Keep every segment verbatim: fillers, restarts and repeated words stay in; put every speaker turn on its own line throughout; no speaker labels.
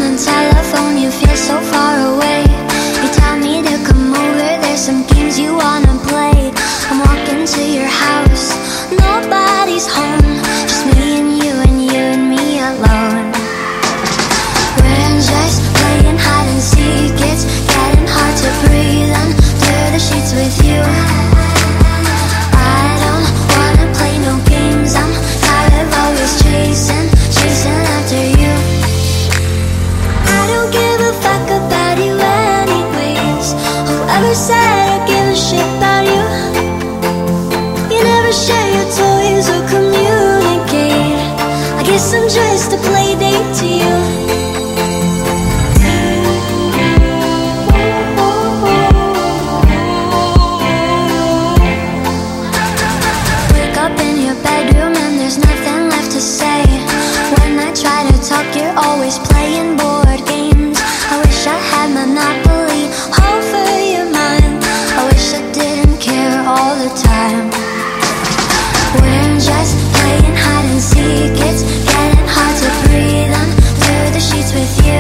the telephone, you feel so far away. You tell me to come over, there's some games you wanna play. I'm walking to your house, nobody's home, just me and you and you and me alone. We're just playing hide and seek, it's getting hard to breathe under the sheets with you. I don't wanna play no games, I'm tired of always chasing, chasing after you. I don't give a fuck about you anyways. Whoever said I give a shit about you? You never share your toys or communicate. I guess I'm just a play date to you. Wake up in your bedroom and there's nothing left to say. When I try to talk, you're always playing board games. I wish I had Monopoly over your mind. I wish I didn't care all the time. We're just playing hide and seek, it's getting hard to breathe under the sheets with you.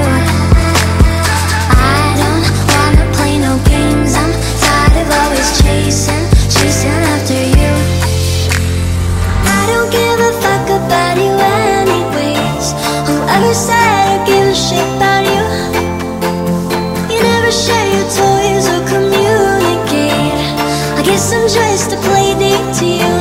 I don't wanna play no games, I'm tired of always chasing, chasing after you. I don't give a fuck about you anyways. Whoever said I give a shit about you? You never share your toys or communicate. I guess I'm just a play date to you.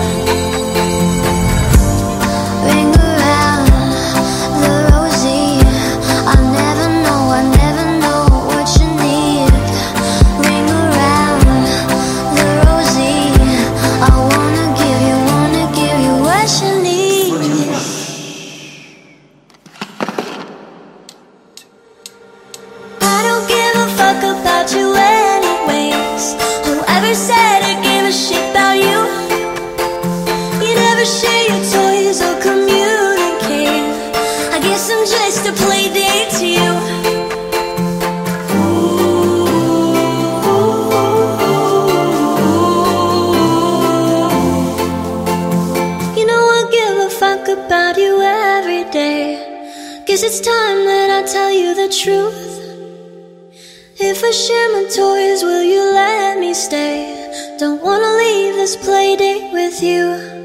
Ring around the rosy, I never know, I never know what you need. Ring around the rosy, I wanna give you, wanna give you what you need. I don't give a fuck about you anyways. Whoever said I give a shit about you? You never share your toys or communicate. I guess I'm just a play date to you. You know I give a fuck about you every day. Guess it's time that I tell you the truth. If I share my toys, will you let me stay? Don't wanna leave this play date with you.